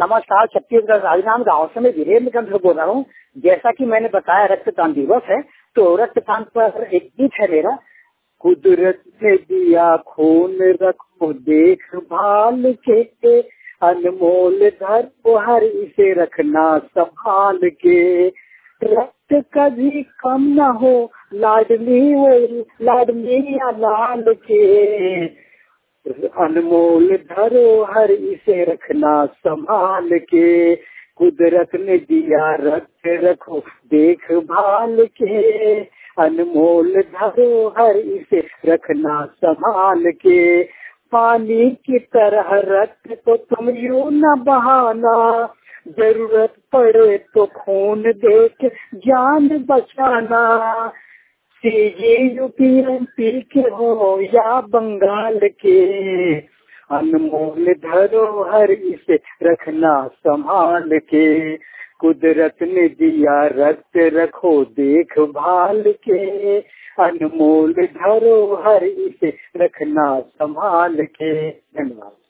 नमस्कार, छत्तीसगढ़ राजनाम गांव से मैं वीरेंद्र कंठ बोल रहा हूँ। जैसा कि मैंने बताया रक्तदान दिवस है, तो रक्तदान पर एक गीत है मेरा। कुदरत ने दिया खून रखो देखभाल के, अनमोल धरोहर इसे रखना संभाल के। रक्त कभी कम न हो लाडली या लाल के, अनमोल धरोहर इसे रखना संभाल के। कुदरत ने दिया रक्त रखो देखभाल के, अनमोल धरोहर इसे रखना संभाल के। पानी की तरह रक्त को तुम यूं न बहाना, जरूरत पड़े तो खून दे के जान बचाना। यूपी के हो या बंगाल के, अनमोल धरोहर इसे रखना संभाल के। कुदरत ने दिया रक्त रखो देखभाल के, अनमोल धरोहर इसे रखना संभाल के। धन्यवाद।